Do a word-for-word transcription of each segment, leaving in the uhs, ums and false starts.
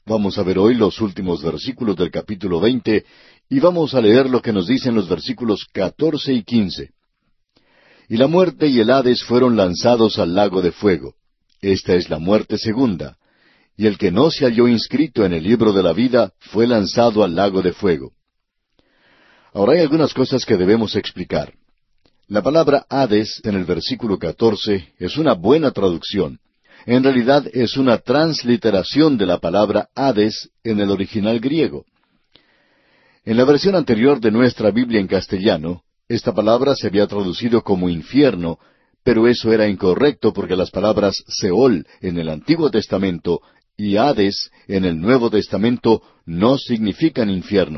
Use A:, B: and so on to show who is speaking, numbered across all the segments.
A: Vamos a ver hoy los últimos versículos del capítulo veinte y vamos a leer lo que nos dicen los versículos catorce y quince. Y la muerte y el Hades fueron lanzados al lago de fuego. Esta es la muerte segunda. Y el que no se halló inscrito en el libro de la vida fue lanzado al lago de fuego. Ahora hay algunas cosas que debemos explicar. La palabra Hades en el versículo catorce es una buena traducción. En realidad es una transliteración de la palabra Hades en el original griego. En la versión anterior de nuestra Biblia en castellano, esta palabra se había traducido como infierno, pero eso era incorrecto porque las palabras Seol en el Antiguo Testamento y Hades en el Nuevo Testamento no significan infierno.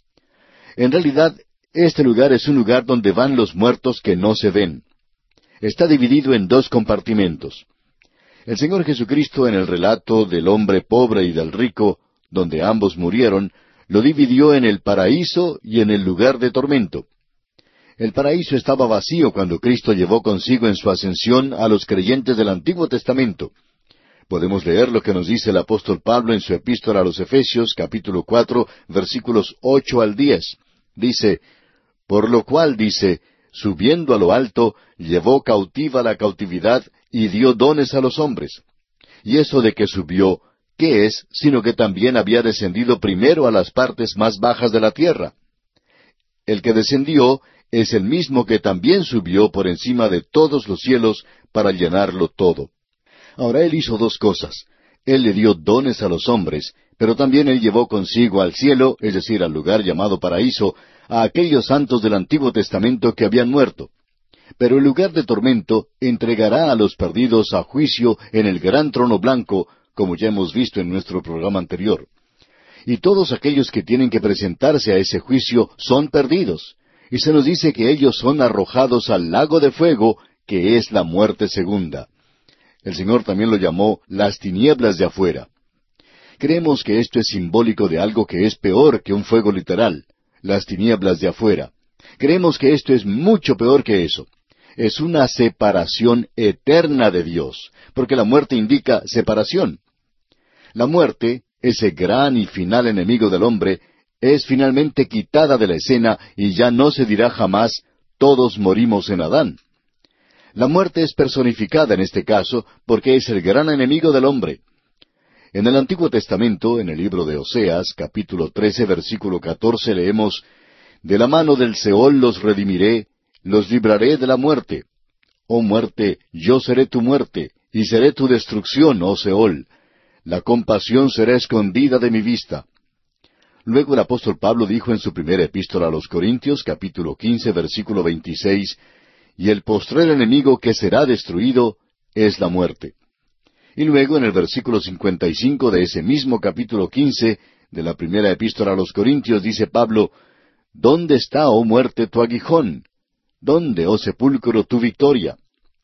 A: En realidad, este lugar es un lugar donde van los muertos que no se ven. Está dividido en dos compartimentos. El Señor Jesucristo en el relato del hombre pobre y del rico, donde ambos murieron, lo dividió en el paraíso y en el lugar de tormento. El paraíso estaba vacío cuando Cristo llevó consigo en su ascensión a los creyentes del Antiguo Testamento. Podemos leer lo que nos dice el apóstol Pablo en su epístola a los Efesios, capítulo cuatro, versículos ocho al diez. Dice, por lo cual, dice, subiendo a lo alto, llevó cautiva la cautividad y dio dones a los hombres. Y eso de que subió, ¿qué es? Sino que también había descendido primero a las partes más bajas de la tierra. El que descendió es el mismo que también subió por encima de todos los cielos para llenarlo todo. Ahora Él hizo dos cosas. Él le dio dones a los hombres, pero también Él llevó consigo al cielo, es decir, al lugar llamado paraíso, a aquellos santos del Antiguo Testamento que habían muerto. Pero el lugar de tormento entregará a los perdidos a juicio en el gran trono blanco, como ya hemos visto en nuestro programa anterior. Y todos aquellos que tienen que presentarse a ese juicio son perdidos. Y se nos dice que ellos son arrojados al lago de fuego, que es la muerte segunda. El Señor también lo llamó las tinieblas de afuera. Creemos que esto es simbólico de algo que es peor que un fuego literal, las tinieblas de afuera. Creemos que esto es mucho peor que eso. Es una separación eterna de Dios, porque la muerte indica separación. La muerte, ese gran y final enemigo del hombre, es finalmente quitada de la escena y ya no se dirá jamás, todos morimos en Adán. La muerte es personificada en este caso porque es el gran enemigo del hombre. En el Antiguo Testamento, en el libro de Oseas, capítulo trece, versículo catorce, leemos, de la mano del Seol los redimiré, los libraré de la muerte. Oh muerte, yo seré tu muerte, y seré tu destrucción, oh Seol. La compasión será escondida de mi vista. Luego el apóstol Pablo dijo en su primera epístola a los Corintios, capítulo quince, versículo veintiséis, y el postrer enemigo que será destruido es la muerte. Y luego en el versículo cincuenta y cinco de ese mismo capítulo quince de la primera epístola a los Corintios dice Pablo, ¿dónde está, oh muerte, tu aguijón? ¿Dónde, oh sepulcro, tu victoria?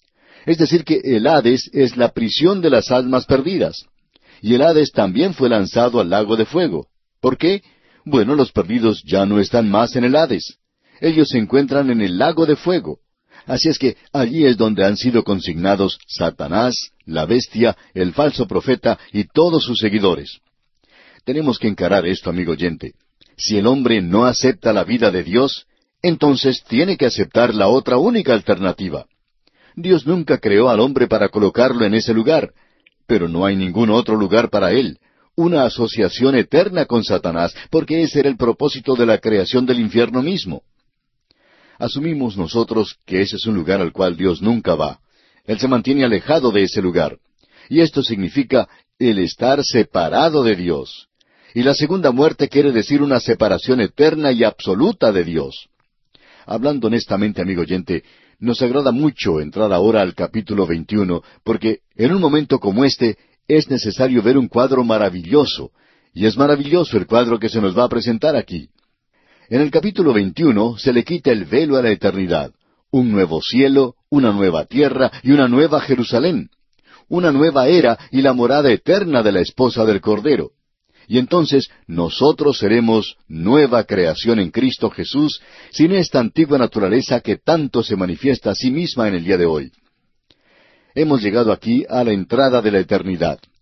A: Es decir que el Hades es la prisión de las almas perdidas. Y el Hades también fue lanzado al lago de fuego. ¿Por qué? Bueno, los perdidos ya no están más en el Hades. Ellos se encuentran en el lago de fuego. Así es que allí es donde han sido consignados Satanás, la bestia, el falso profeta y todos sus seguidores. Tenemos que encarar esto, amigo oyente. Si el hombre no acepta la vida de Dios, entonces tiene que aceptar la otra única alternativa. Dios nunca creó al hombre para colocarlo en ese lugar, pero no hay ningún otro lugar para él, una asociación eterna con Satanás, porque ese era el propósito de la creación del infierno mismo. Asumimos nosotros que ese es un lugar al cual Dios nunca va. Él se mantiene alejado de ese lugar. Y esto significa el estar separado de Dios. Y la segunda muerte quiere decir una separación eterna y absoluta de Dios. Hablando honestamente, amigo oyente, nos agrada mucho entrar ahora al capítulo veintiuno, porque en un momento como este es necesario ver un cuadro maravilloso, y es maravilloso el cuadro que se nos va a presentar aquí. En el capítulo veintiuno se le quita el velo a la eternidad, un nuevo cielo, una nueva tierra y una nueva Jerusalén, una nueva era y la morada eterna de la esposa del Cordero. Y entonces nosotros seremos nueva creación en Cristo Jesús, sin esta antigua naturaleza que tanto se manifiesta a sí misma en el día de hoy. Hemos llegado aquí a la entrada de la eternidad.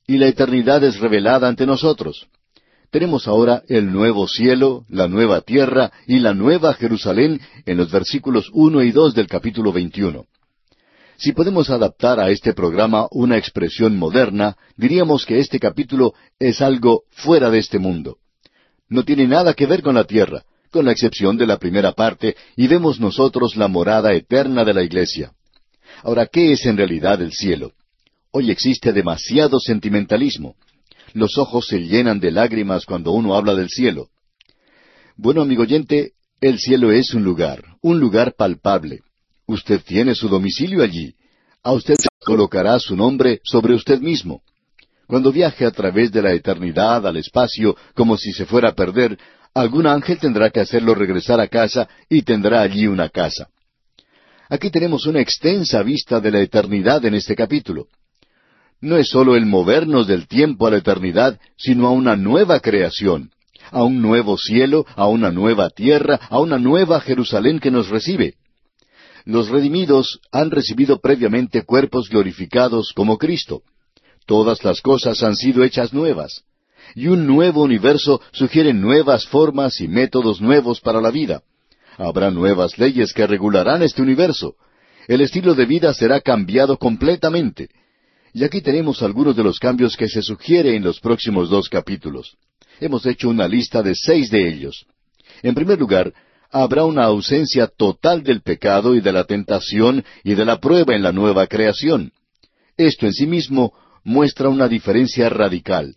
A: y la eternidad es revelada ante nosotros. Tenemos ahora el nuevo cielo, la nueva tierra y la nueva Jerusalén en los versículos uno y dos del capítulo veintiuno. Si podemos adaptar a este programa una expresión moderna, diríamos que este capítulo es algo fuera de este mundo. No tiene nada que ver con la tierra, con la excepción de la primera parte, y vemos nosotros la morada eterna de la iglesia. Ahora, ¿qué es en realidad el cielo? Hoy existe demasiado sentimentalismo. Los ojos se llenan de lágrimas cuando uno habla del cielo. Bueno, amigo oyente, el cielo es un lugar, un lugar palpable. Usted tiene su domicilio allí. A usted colocará su nombre sobre usted mismo. Cuando viaje a través de la eternidad al espacio, como si se fuera a perder, algún ángel tendrá que hacerlo regresar a casa y tendrá allí una casa. Aquí tenemos una extensa vista de la eternidad en este capítulo. No es sólo el movernos del tiempo a la eternidad, sino a una nueva creación, a un nuevo cielo, a una nueva tierra, a una nueva Jerusalén que nos recibe. Los redimidos han recibido previamente cuerpos glorificados como Cristo. Todas las cosas han sido hechas nuevas. Y un nuevo universo sugiere nuevas formas y métodos nuevos para la vida. Habrá nuevas leyes que regularán este universo. El estilo de vida será cambiado completamente. Y aquí tenemos algunos de los cambios que se sugiere en los próximos dos capítulos. Hemos hecho una lista de seis de ellos. En primer lugar, habrá una ausencia total del pecado y de la tentación y de la prueba en la nueva creación. Esto en sí mismo muestra una diferencia radical.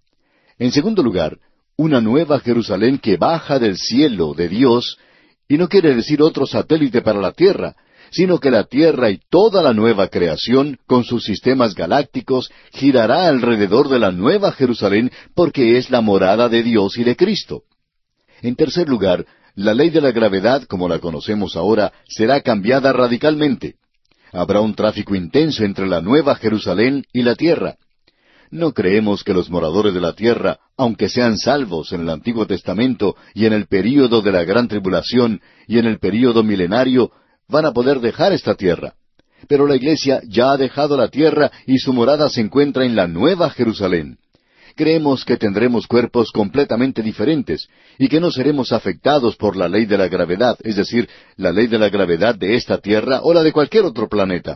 A: En segundo lugar, una nueva Jerusalén que baja del cielo de Dios, y no quiere decir otro satélite para la tierra, sino que la tierra y toda la nueva creación, con sus sistemas galácticos, girará alrededor de la nueva Jerusalén porque es la morada de Dios y de Cristo. En tercer lugar, la ley de la gravedad, como la conocemos ahora, será cambiada radicalmente. Habrá un tráfico intenso entre la nueva Jerusalén y la tierra. No creemos que los moradores de la tierra, aunque sean salvos en el Antiguo Testamento y en el período de la Gran Tribulación y en el período milenario, van a poder dejar esta tierra. Pero la iglesia ya ha dejado la tierra y su morada se encuentra en la nueva Jerusalén. Creemos que tendremos cuerpos completamente diferentes y que no seremos afectados por la ley de la gravedad, es decir, la ley de la gravedad de esta tierra o la de cualquier otro planeta.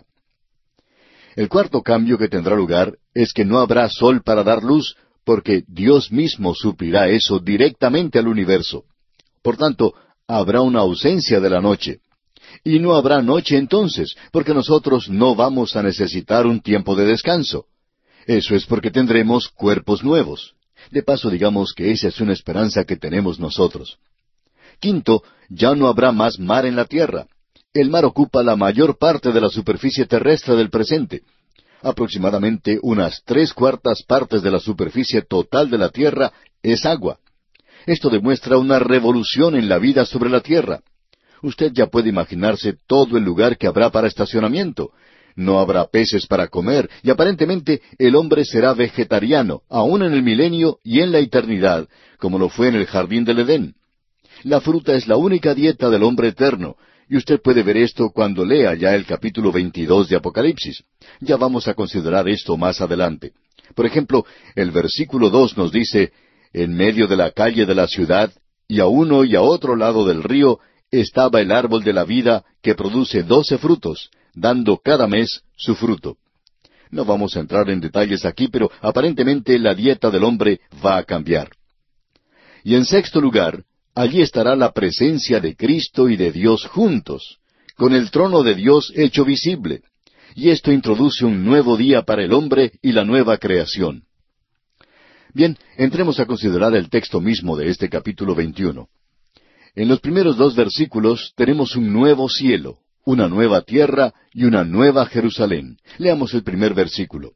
A: El cuarto cambio que tendrá lugar es que no habrá sol para dar luz, porque Dios mismo suplirá eso directamente al universo. Por tanto, habrá una ausencia de la noche. Y no habrá noche entonces, porque nosotros no vamos a necesitar un tiempo de descanso. Eso es porque tendremos cuerpos nuevos. De paso, digamos que esa es una esperanza que tenemos nosotros. Quinto, ya no habrá más mar en la tierra. El mar ocupa la mayor parte de la superficie terrestre del presente. Aproximadamente unas tres cuartas partes de la superficie total de la tierra es agua. Esto demuestra una revolución en la vida sobre la tierra. Usted ya puede imaginarse todo el lugar que habrá para estacionamiento. No habrá peces para comer, y aparentemente el hombre será vegetariano, aún en el milenio y en la eternidad, como lo fue en el jardín del Edén. La fruta es la única dieta del hombre eterno, y usted puede ver esto cuando lea ya el capítulo veintidós de Apocalipsis. Ya vamos a considerar esto más adelante. Por ejemplo, el versículo dos nos dice, en medio de la calle de la ciudad, y a uno y a otro lado del río, estaba el árbol de la vida que produce doce frutos, dando cada mes su fruto. No vamos a entrar en detalles aquí, pero aparentemente la dieta del hombre va a cambiar. Y en sexto lugar, allí estará la presencia de Cristo y de Dios juntos, con el trono de Dios hecho visible. Y esto introduce un nuevo día para el hombre y la nueva creación. Bien, entremos a considerar el texto mismo de este capítulo veintiuno. En los primeros dos versículos tenemos un nuevo cielo, una nueva tierra y una nueva Jerusalén. Leamos el primer versículo.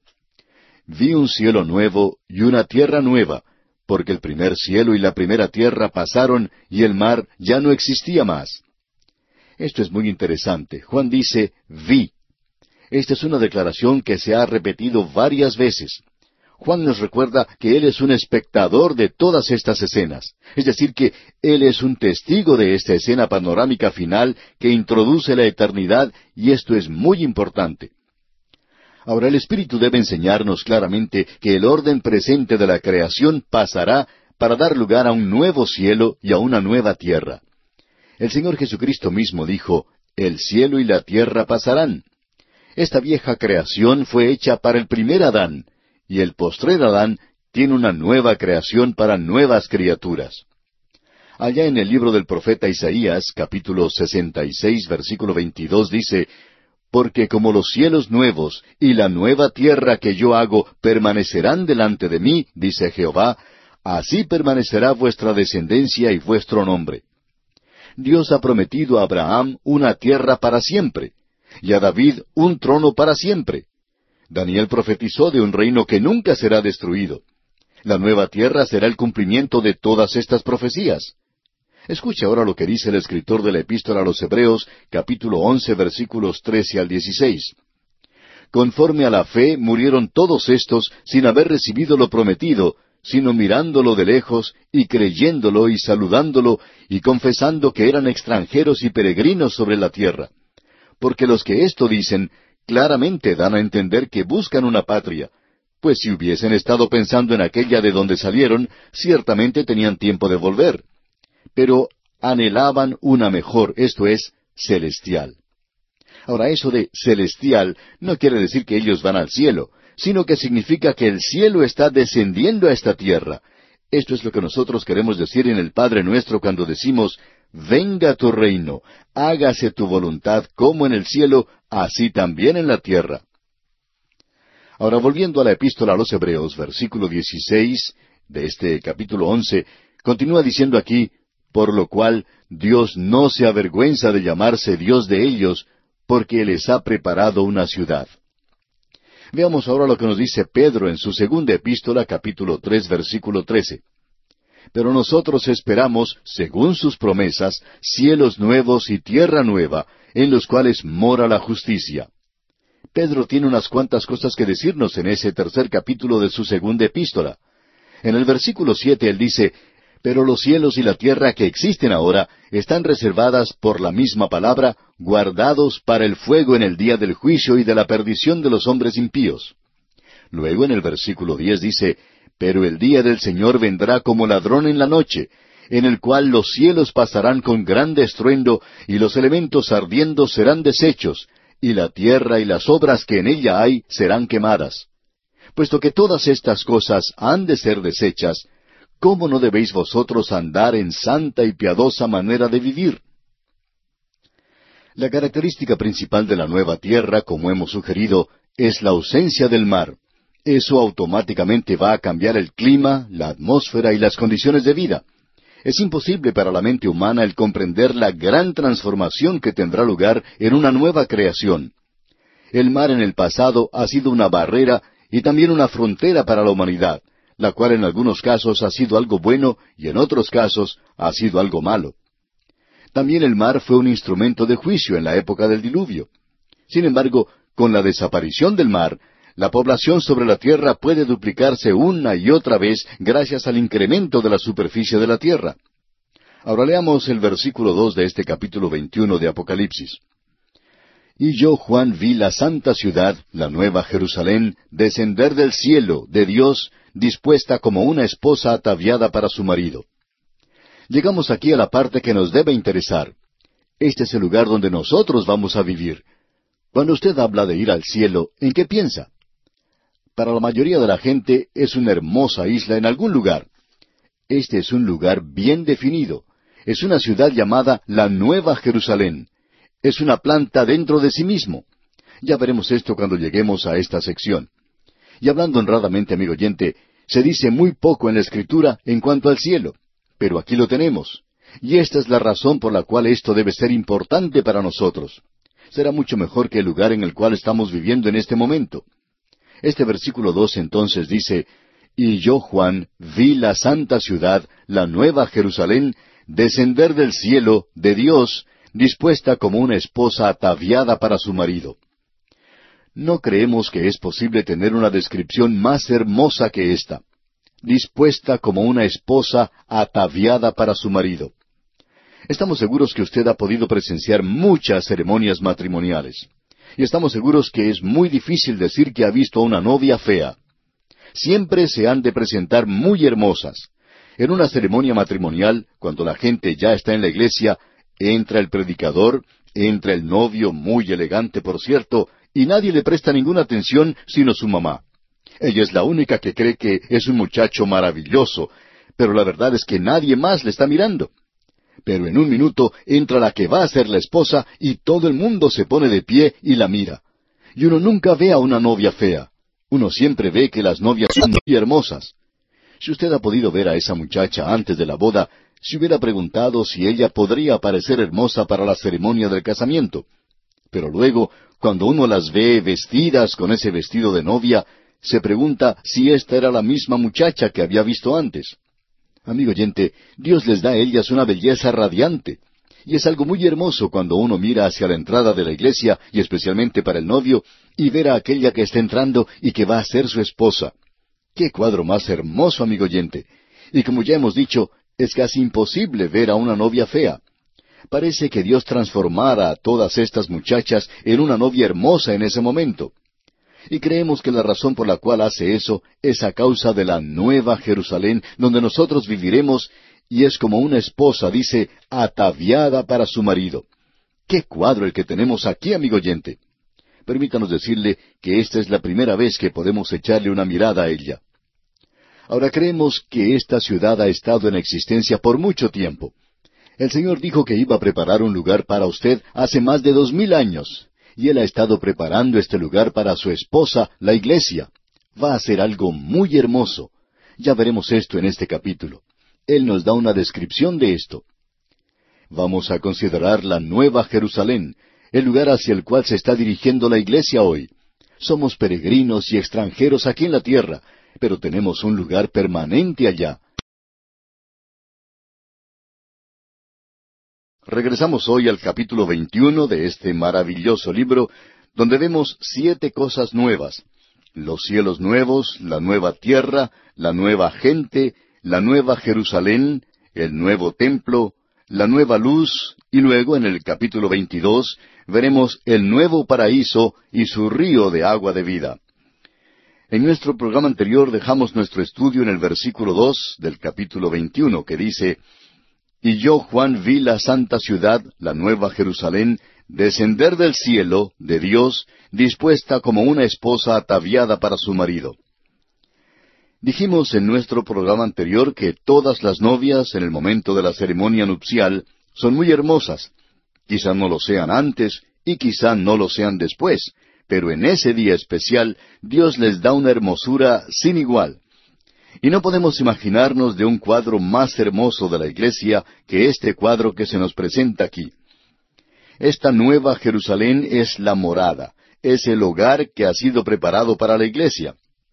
A: Vi un cielo nuevo y una tierra nueva, porque el primer cielo y la primera tierra pasaron y el mar ya no existía más. Esto es muy interesante. Juan dice, vi. Esta es una declaración que se ha repetido varias veces. Juan nos recuerda que él es un espectador de todas estas escenas, es decir, que él es un testigo de esta escena panorámica final que introduce la eternidad, y esto es muy importante. Ahora el Espíritu debe enseñarnos claramente que el orden presente de la creación pasará para dar lugar a un nuevo cielo y a una nueva tierra. El Señor Jesucristo mismo dijo, «El cielo y la tierra pasarán». Esta vieja creación fue hecha para el primer Adán, y el postrer Adán tiene una nueva creación para nuevas criaturas. Allá en el libro del profeta Isaías, capítulo sesenta y seis, versículo veintidós, dice, «Porque como los cielos nuevos y la nueva tierra que yo hago permanecerán delante de mí, dice Jehová, así permanecerá vuestra descendencia y vuestro nombre». Dios ha prometido a Abraham una tierra para siempre, y a David un trono para siempre. Daniel profetizó de un reino que nunca será destruido. La nueva tierra será el cumplimiento de todas estas profecías. Escuche ahora lo que dice el escritor de la Epístola a los Hebreos, capítulo once, versículos trece al dieciséis. «Conforme a la fe murieron todos estos sin haber recibido lo prometido, sino mirándolo de lejos, y creyéndolo y saludándolo, y confesando que eran extranjeros y peregrinos sobre la tierra. Porque los que esto dicen, claramente dan a entender que buscan una patria, pues si hubiesen estado pensando en aquella de donde salieron, ciertamente tenían tiempo de volver. Pero anhelaban una mejor, esto es, celestial». Ahora, eso de celestial no quiere decir que ellos van al cielo, sino que significa que el cielo está descendiendo a esta tierra. Esto es lo que nosotros queremos decir en el Padre Nuestro cuando decimos, «Venga tu reino, hágase tu voluntad como en el cielo, así también en la tierra». Ahora, volviendo a la Epístola a los Hebreos, versículo dieciséis de este capítulo once, continúa diciendo aquí, «Por lo cual Dios no se avergüenza de llamarse Dios de ellos, porque les ha preparado una ciudad». Veamos ahora lo que nos dice Pedro en su segunda epístola, capítulo tres, versículo trece. «Pero nosotros esperamos, según sus promesas, cielos nuevos y tierra nueva, en los cuales mora la justicia». Pedro tiene unas cuantas cosas que decirnos en ese tercer capítulo de su segunda epístola. En el versículo siete él dice, «Pero los cielos y la tierra que existen ahora están reservadas por la misma palabra, guardados para el fuego en el día del juicio y de la perdición de los hombres impíos». Luego en el versículo diez dice, «Pero el día del Señor vendrá como ladrón en la noche, en el cual los cielos pasarán con grande estruendo, y los elementos ardiendo serán deshechos, y la tierra y las obras que en ella hay serán quemadas. Puesto que todas estas cosas han de ser deshechas, ¿cómo no debéis vosotros andar en santa y piadosa manera de vivir?». La característica principal de la nueva tierra, como hemos sugerido, es la ausencia del mar. Eso automáticamente va a cambiar el clima, la atmósfera y las condiciones de vida. Es imposible para la mente humana el comprender la gran transformación que tendrá lugar en una nueva creación. El mar en el pasado ha sido una barrera y también una frontera para la humanidad, la cual en algunos casos ha sido algo bueno y en otros casos ha sido algo malo. También el mar fue un instrumento de juicio en la época del diluvio. Sin embargo, con la desaparición del mar, la población sobre la tierra puede duplicarse una y otra vez gracias al incremento de la superficie de la tierra. Ahora leamos el versículo dos de este capítulo veintiuno de Apocalipsis. «Y yo, Juan, vi la santa ciudad, la nueva Jerusalén, descender del cielo, de Dios, dispuesta como una esposa ataviada para su marido». Llegamos aquí a la parte que nos debe interesar. Este es el lugar donde nosotros vamos a vivir. Cuando usted habla de ir al cielo, ¿en qué piensa? Para la mayoría de la gente es una hermosa isla en algún lugar. Este es un lugar bien definido. Es una ciudad llamada la Nueva Jerusalén. Es una planta dentro de sí mismo. Ya veremos esto cuando lleguemos a esta sección. Y hablando honradamente, amigo oyente, se dice muy poco en la Escritura en cuanto al cielo. Pero aquí lo tenemos. Y esta es la razón por la cual esto debe ser importante para nosotros. Será mucho mejor que el lugar en el cual estamos viviendo en este momento. Este versículo dos entonces dice, «Y yo, Juan, vi la santa ciudad, la nueva Jerusalén, descender del cielo, de Dios, dispuesta como una esposa ataviada para su marido». No creemos que es posible tener una descripción más hermosa que esta. Dispuesta como una esposa ataviada para su marido. Estamos seguros que usted ha podido presenciar muchas ceremonias matrimoniales. Y estamos seguros que es muy difícil decir que ha visto a una novia fea. Siempre se han de presentar muy hermosas. En una ceremonia matrimonial, cuando la gente ya está en la iglesia, entra el predicador, entra el novio, muy elegante por cierto, y nadie le presta ninguna atención sino su mamá. Ella es la única que cree que es un muchacho maravilloso, pero la verdad es que nadie más le está mirando. Pero en un minuto entra la que va a ser la esposa y todo el mundo se pone de pie y la mira. Y uno nunca ve a una novia fea. Uno siempre ve que las novias son muy hermosas. Si usted ha podido ver a esa muchacha antes de la boda, se hubiera preguntado si ella podría parecer hermosa para la ceremonia del casamiento. Pero luego, cuando uno las ve vestidas con ese vestido de novia, se pregunta si esta era la misma muchacha que había visto antes. Amigo oyente, Dios les da a ellas una belleza radiante. Y es algo muy hermoso cuando uno mira hacia la entrada de la iglesia, y especialmente para el novio, y ver a aquella que está entrando y que va a ser su esposa. ¡Qué cuadro más hermoso, amigo oyente! Y como ya hemos dicho, es casi imposible ver a una novia fea. Parece que Dios transformara a todas estas muchachas en una novia hermosa en ese momento. Y creemos que la razón por la cual hace eso es a causa de la nueva Jerusalén, donde nosotros viviremos, y es como una esposa, dice, ataviada para su marido. ¡Qué cuadro el que tenemos aquí, amigo oyente! Permítanos decirle que esta es la primera vez que podemos echarle una mirada a ella. Ahora creemos que esta ciudad ha estado en existencia por mucho tiempo. El Señor dijo que iba a preparar un lugar para usted hace más de dos mil años, y Él ha estado preparando este lugar para su esposa, la iglesia. Va a ser algo muy hermoso. Ya veremos esto en este capítulo. Él nos da una descripción de esto. Vamos a considerar la Nueva Jerusalén, el lugar hacia el cual se está dirigiendo la iglesia hoy. Somos peregrinos y extranjeros aquí en la tierra, pero tenemos un lugar permanente allá. Regresamos hoy al capítulo veintiuno de este maravilloso libro, donde vemos siete cosas nuevas: los cielos nuevos, la nueva tierra, la nueva gente, la nueva Jerusalén, el nuevo templo, la nueva luz, y luego en el capítulo veintidós veremos el nuevo paraíso y su río de agua de vida. En nuestro programa anterior dejamos nuestro estudio en el versículo dos del capítulo veintiuno, que dice: Y yo, Juan, vi la santa ciudad, la nueva Jerusalén, descender del cielo, de Dios, dispuesta como una esposa ataviada para su marido. Dijimos en nuestro programa anterior que todas las novias en el momento de la ceremonia nupcial son muy hermosas. Quizá no lo sean antes y quizá no lo sean después, pero en ese día especial Dios les da una hermosura sin igual. Y no podemos imaginarnos de un cuadro más hermoso de la iglesia que este cuadro que se nos presenta aquí. Esta nueva Jerusalén es la morada, es el hogar que ha sido preparado para la iglesia.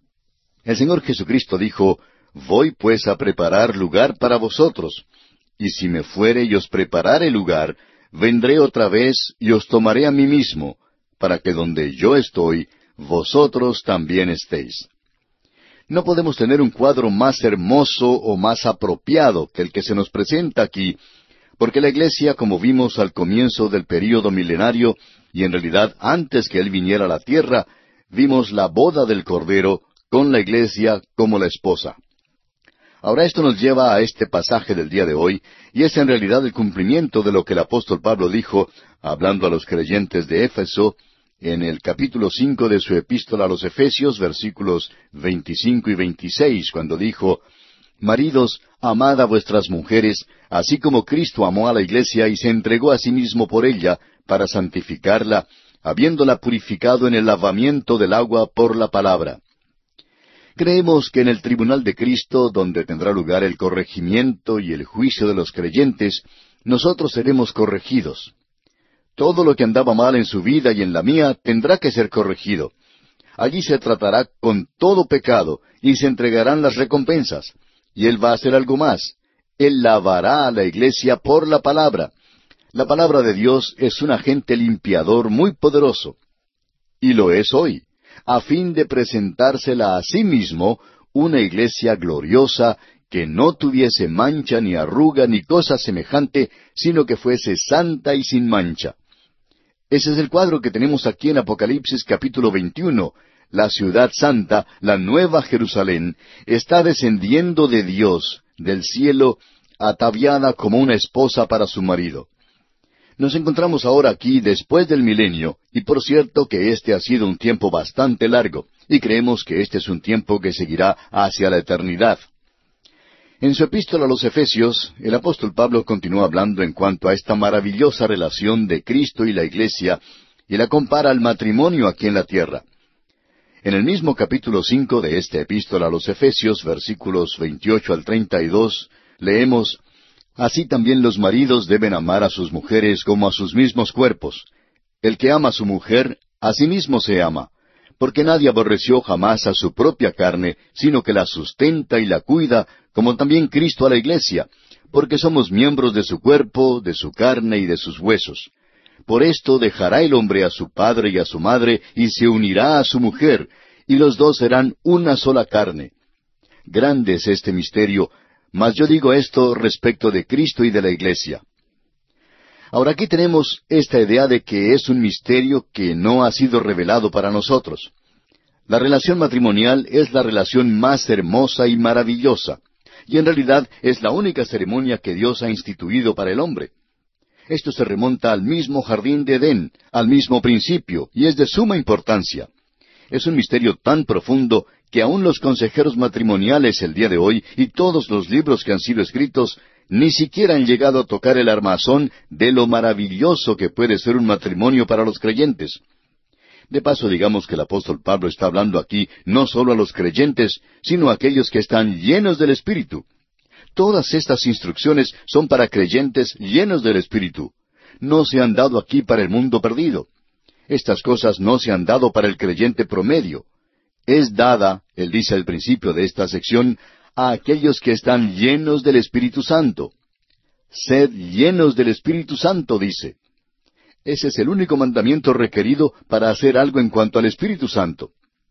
A: El Señor Jesucristo dijo: Voy pues a preparar lugar para vosotros, y si me fuere y os preparare lugar, vendré otra vez y os tomaré a mí mismo, para que donde yo estoy, vosotros también estéis. No podemos tener un cuadro más hermoso o más apropiado que el que se nos presenta aquí, porque la iglesia, como vimos al comienzo del período milenario, y en realidad antes que Él viniera a la tierra, vimos la boda del Cordero con la iglesia como la esposa. Ahora esto nos lleva a este pasaje del día de hoy, y es en realidad el cumplimiento de lo que el apóstol Pablo dijo, hablando a los creyentes de Éfeso, en el capítulo cinco de su epístola a los Efesios, versículos veinticinco y veintiséis, cuando dijo: Maridos, amad a vuestras mujeres, así como Cristo amó a la iglesia y se entregó a sí mismo por ella, para santificarla, habiéndola purificado en el lavamiento del agua por la palabra. Creemos que en el tribunal de Cristo, donde tendrá lugar el corregimiento y el juicio de los creyentes, nosotros seremos corregidos. Todo lo que andaba mal en su vida y en la mía tendrá que ser corregido. Allí se tratará con todo pecado y se entregarán las recompensas. Y Él va a hacer algo más. Él lavará a la iglesia por la palabra. La palabra de Dios es un agente limpiador muy poderoso. Y lo es hoy, a fin de presentársela a sí mismo una iglesia gloriosa, que no tuviese mancha ni arruga ni cosa semejante, sino que fuese santa y sin mancha. Ese es el cuadro que tenemos aquí en Apocalipsis capítulo veintiuno. La ciudad santa, la nueva Jerusalén, está descendiendo de Dios, del cielo, ataviada como una esposa para su marido. Nos encontramos ahora aquí después del milenio, y por cierto que este ha sido un tiempo bastante largo, y creemos que este es un tiempo que seguirá hacia la eternidad. En su epístola a los Efesios, el apóstol Pablo continúa hablando en cuanto a esta maravillosa relación de Cristo y la Iglesia, y la compara al matrimonio aquí en la tierra. En el mismo capítulo cinco de esta epístola a los Efesios, versículos veintiocho al treinta y dos, leemos: Así también los maridos deben amar a sus mujeres como a sus mismos cuerpos. El que ama a su mujer, a sí mismo se ama, porque nadie aborreció jamás a su propia carne, sino que la sustenta y la cuida, como también Cristo a la iglesia, porque somos miembros de su cuerpo, de su carne y de sus huesos. Por esto dejará el hombre a su padre y a su madre, y se unirá a su mujer, y los dos serán una sola carne. Grande es este misterio, mas yo digo esto respecto de Cristo y de la iglesia. Ahora aquí tenemos esta idea de que es un misterio que no ha sido revelado para nosotros. La relación matrimonial es la relación más hermosa y maravillosa, y en realidad es la única ceremonia que Dios ha instituido para el hombre. Esto se remonta al mismo jardín de Edén, al mismo principio, y es de suma importancia. Es un misterio tan profundo que aun los consejeros matrimoniales el día de hoy y todos los libros que han sido escritos ni siquiera han llegado a tocar el armazón de lo maravilloso que puede ser un matrimonio para los creyentes. De paso, digamos que el apóstol Pablo está hablando aquí no solo a los creyentes, sino a aquellos que están llenos del Espíritu. Todas estas instrucciones son para creyentes llenos del Espíritu. No se han dado aquí para el mundo perdido. Estas cosas no se han dado para el creyente promedio. Es dada, él dice al principio de esta sección, a aquellos que están llenos del Espíritu Santo. Sed llenos del Espíritu Santo, dice. Ese es el único mandamiento requerido para hacer algo en cuanto al Espíritu Santo.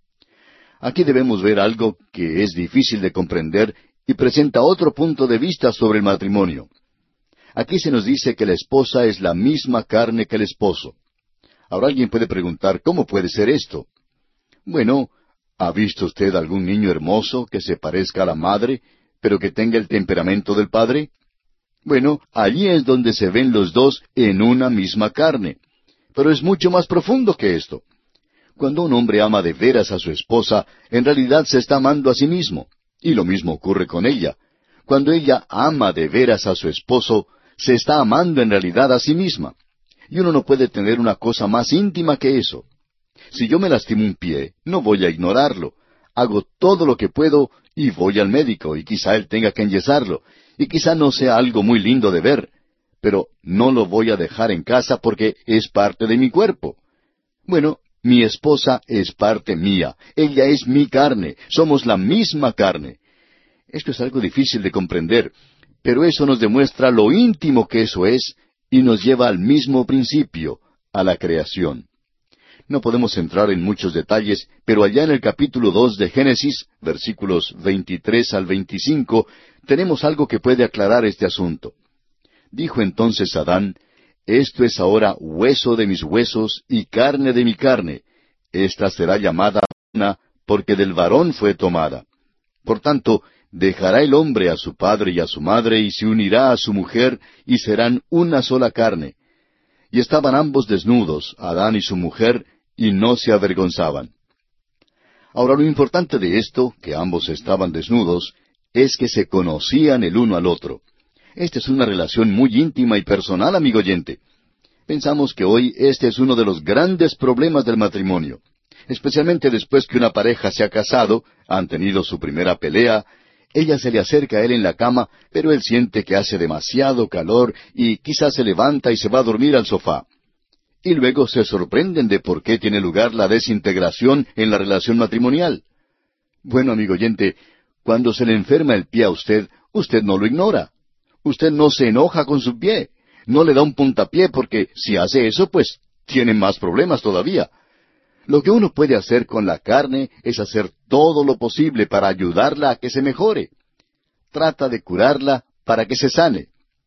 A: Aquí debemos ver algo que es difícil de comprender y presenta otro punto de vista sobre el matrimonio. Aquí se nos dice que la esposa es la misma carne que el esposo. Ahora alguien puede preguntar, ¿cómo puede ser esto? Bueno, ¿ha visto usted algún niño hermoso que se parezca a la madre, pero que tenga el temperamento del padre? Bueno, allí es donde se ven los dos en una misma carne. Pero es mucho más profundo que esto. Cuando un hombre ama de veras a su esposa, en realidad se está amando a sí mismo. Y lo mismo ocurre con ella. Cuando ella ama de veras a su esposo, se está amando en realidad a sí misma. Y uno no puede tener una cosa más íntima que eso. Si yo me lastimo un pie, no voy a ignorarlo. Hago todo lo que puedo y voy al médico, y quizá él tenga que enyesarlo, y quizá no sea algo muy lindo de ver, pero no lo voy a dejar en casa porque es parte de mi cuerpo. Bueno, mi esposa es parte mía, ella es mi carne, somos la misma carne. Esto es algo difícil de comprender, pero eso nos demuestra lo íntimo que eso es y nos lleva al mismo principio, a la creación. No podemos entrar en muchos detalles, pero allá en el capítulo dos de Génesis, versículos veintitrés al veinticinco, tenemos algo que puede aclarar este asunto. Dijo entonces Adán: Esto es ahora hueso de mis huesos y carne de mi carne. Esta será llamada una, porque del varón fue tomada. Por tanto, dejará el hombre a su padre y a su madre, y se unirá a su mujer, y serán una sola carne. Y estaban ambos desnudos, Adán y su mujer, y no se avergonzaban. Ahora, lo importante de esto, que ambos estaban desnudos, es que se conocían el uno al otro. Esta es una relación muy íntima y personal, amigo oyente. Pensamos que hoy este es uno de los grandes problemas del matrimonio. Especialmente después que una pareja se ha casado, han tenido su primera pelea, ella se le acerca a él en la cama, pero él siente que hace demasiado calor y quizás se levanta y se va a dormir al sofá. Y luego se sorprenden de por qué tiene lugar la desintegración en la relación matrimonial. Bueno, amigo oyente, cuando se le enferma el pie a usted, usted no lo ignora. Usted no se enoja con su pie. No le da un puntapié porque si hace eso, pues tiene más problemas todavía. Lo que uno puede hacer con la carne es hacer todo lo posible para ayudarla a que se mejore. Trata de curarla para que se sane.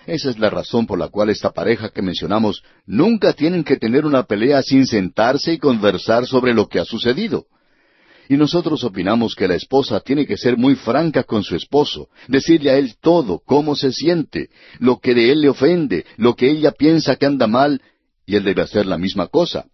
A: Esa es la razón por la cual esta pareja que mencionamos nunca tienen que tener una pelea sin sentarse y conversar sobre lo que ha sucedido. Y nosotros opinamos que la esposa tiene que ser muy franca con su esposo, decirle a él todo, cómo se siente, lo que de él le ofende, lo que ella piensa que anda mal, y él debe hacer la misma cosa.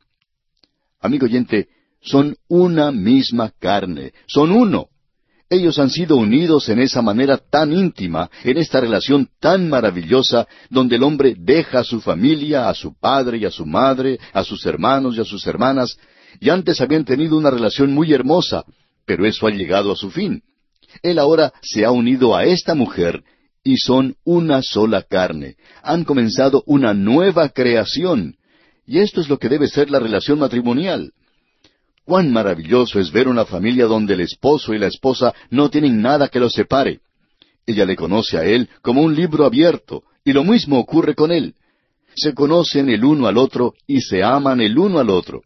A: Amigo oyente, son una misma carne, son uno. Ellos han sido unidos en esa manera tan íntima, en esta relación tan maravillosa, donde el hombre deja a su familia, a su padre y a su madre, a sus hermanos y a sus hermanas, y antes habían tenido una relación muy hermosa, pero eso ha llegado a su fin. Él ahora se ha unido a esta mujer, y son una sola carne. Han comenzado una nueva creación. Y esto es lo que debe ser la relación matrimonial. Cuán maravilloso es ver una familia donde el esposo y la esposa no tienen nada que los separe. Ella le conoce a él como un libro abierto, y lo mismo ocurre con él. Se conocen el uno al otro y se aman el uno al otro.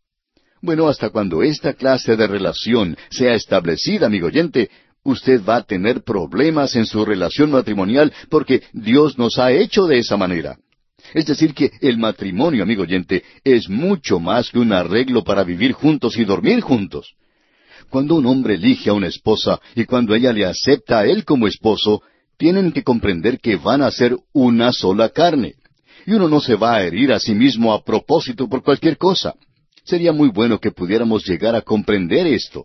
A: Bueno, hasta cuando esta clase de relación sea establecida, amigo oyente, usted va a tener problemas en su relación matrimonial porque Dios nos ha hecho de esa manera. Es decir, que el matrimonio, amigo oyente, es mucho más que un arreglo para vivir juntos y dormir juntos. Cuando un hombre elige a una esposa y cuando ella le acepta a él como esposo, tienen que comprender que van a ser una sola carne. Y uno no se va a herir a sí mismo a propósito por cualquier cosa. Sería muy bueno que pudiéramos llegar a comprender esto.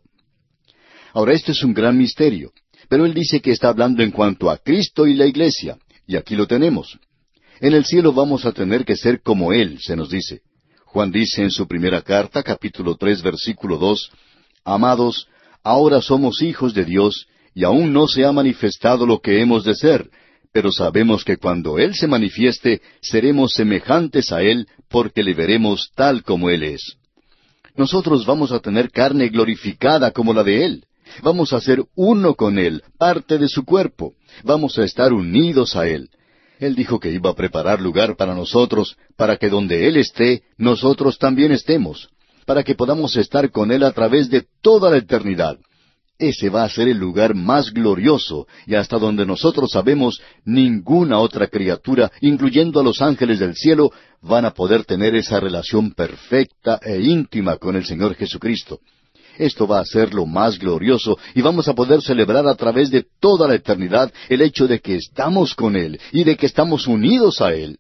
A: Ahora, esto es un gran misterio, pero él dice que está hablando en cuanto a Cristo y la iglesia, y aquí lo tenemos. En el cielo vamos a tener que ser como Él, se nos dice. Juan dice en su primera carta, capítulo tres, versículo dos, Amados, ahora somos hijos de Dios, y aún no se ha manifestado lo que hemos de ser, pero sabemos que cuando Él se manifieste, seremos semejantes a Él, porque le veremos tal como Él es. Nosotros vamos a tener carne glorificada como la de Él. Vamos a ser uno con Él, parte de su cuerpo. Vamos a estar unidos a Él. Él dijo que iba a preparar lugar para nosotros, para que donde Él esté, nosotros también estemos, para que podamos estar con Él a través de toda la eternidad. Ese va a ser el lugar más glorioso, y hasta donde nosotros sabemos, ninguna otra criatura, incluyendo a los ángeles del cielo, van a poder tener esa relación perfecta e íntima con el Señor Jesucristo. Esto va a ser lo más glorioso y vamos a poder celebrar a través de toda la eternidad el hecho de que estamos con Él y de que estamos unidos a Él.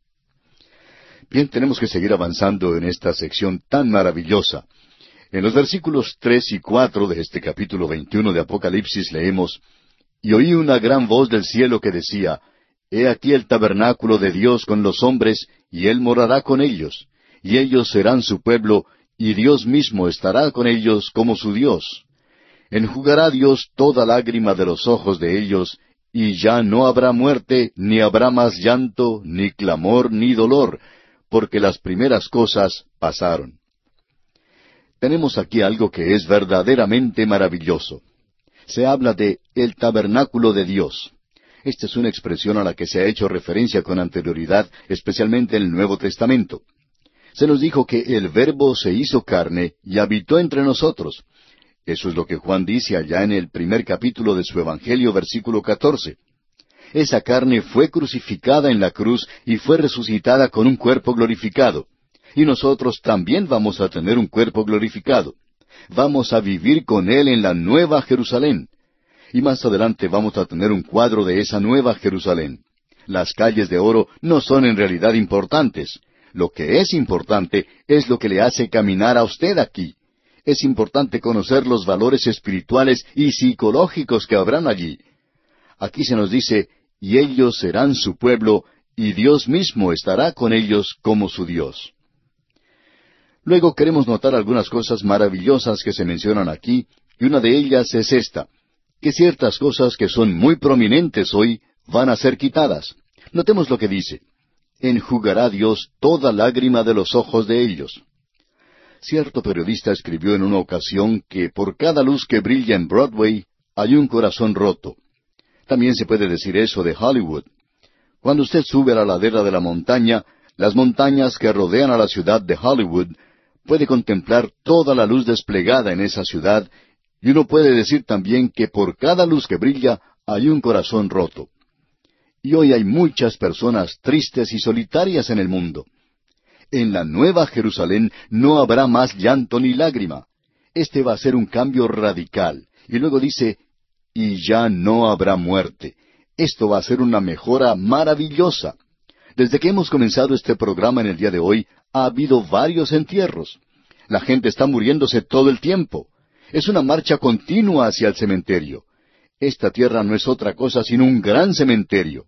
A: Bien, tenemos que seguir avanzando en esta sección tan maravillosa. En los versículos tres y cuatro de este capítulo veintiuno de Apocalipsis leemos, Y oí una gran voz del cielo que decía, He aquí el tabernáculo de Dios con los hombres, y Él morará con ellos, y ellos serán su pueblo, y Dios mismo estará con ellos como su Dios. Enjugará Dios toda lágrima de los ojos de ellos, y ya no habrá muerte, ni habrá más llanto, ni clamor, ni dolor, porque las primeras cosas pasaron. Tenemos aquí algo que es verdaderamente maravilloso. Se habla de el tabernáculo de Dios. Esta es una expresión a la que se ha hecho referencia con anterioridad, especialmente en el Nuevo Testamento. Se nos dijo que el Verbo se hizo carne y habitó entre nosotros. Eso es lo que Juan dice allá en el primer capítulo de su Evangelio, versículo catorce. Esa carne fue crucificada en la cruz y fue resucitada con un cuerpo glorificado. Y nosotros también vamos a tener un cuerpo glorificado. Vamos a vivir con Él en la Nueva Jerusalén. Y más adelante vamos a tener un cuadro de esa Nueva Jerusalén. Las calles de oro no son en realidad importantes. Lo que es importante es lo que le hace caminar a usted aquí. Es importante conocer los valores espirituales y psicológicos que habrán allí. Aquí se nos dice, y ellos serán su pueblo, y Dios mismo estará con ellos como su Dios. Luego queremos notar algunas cosas maravillosas que se mencionan aquí, y una de ellas es esta, que ciertas cosas que son muy prominentes hoy van a ser quitadas. Notemos lo que dice. Enjugará Dios toda lágrima de los ojos de ellos. Cierto periodista escribió en una ocasión que por cada luz que brilla en Broadway hay un corazón roto. También se puede decir eso de Hollywood. Cuando usted sube a la ladera de la montaña, las montañas que rodean a la ciudad de Hollywood, puede contemplar toda la luz desplegada en esa ciudad, y uno puede decir también que por cada luz que brilla hay un corazón roto. Y hoy hay muchas personas tristes y solitarias en el mundo. En la Nueva Jerusalén no habrá más llanto ni lágrima. Este va a ser un cambio radical. Y luego dice, y ya no habrá muerte. Esto va a ser una mejora maravillosa. Desde que hemos comenzado este programa en el día de hoy, ha habido varios entierros. La gente está muriéndose todo el tiempo. Es una marcha continua hacia el cementerio. Esta tierra no es otra cosa sino un gran cementerio.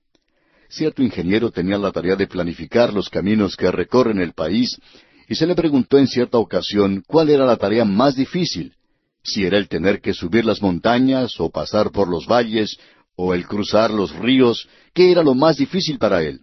A: Cierto ingeniero tenía la tarea de planificar los caminos que recorren el país, y se le preguntó en cierta ocasión cuál era la tarea más difícil, si era el tener que subir las montañas, o pasar por los valles, o el cruzar los ríos, qué era lo más difícil para él.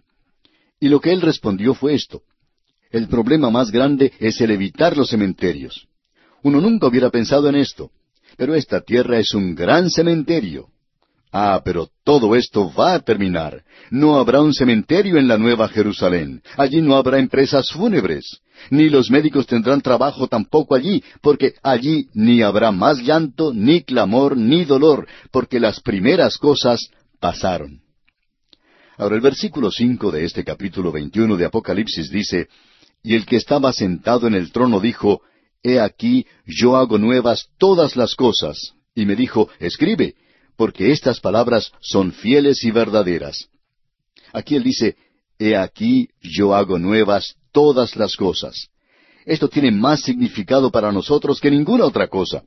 A: Y lo que él respondió fue esto: el problema más grande es el evitar los cementerios. Uno nunca hubiera pensado en esto, pero esta tierra es un gran cementerio. Ah, pero todo esto va a terminar. No habrá un cementerio en la Nueva Jerusalén. Allí no habrá empresas fúnebres. Ni los médicos tendrán trabajo tampoco allí, porque allí ni habrá más llanto, ni clamor, ni dolor, porque las primeras cosas pasaron. Ahora el versículo cinco de este capítulo veintiuno de Apocalipsis dice, y el que estaba sentado en el trono dijo, He aquí, yo hago nuevas todas las cosas. Y me dijo, escribe, porque estas palabras son fieles y verdaderas. Aquí él dice, He aquí, yo hago nuevas todas las cosas. Esto tiene más significado para nosotros que ninguna otra cosa.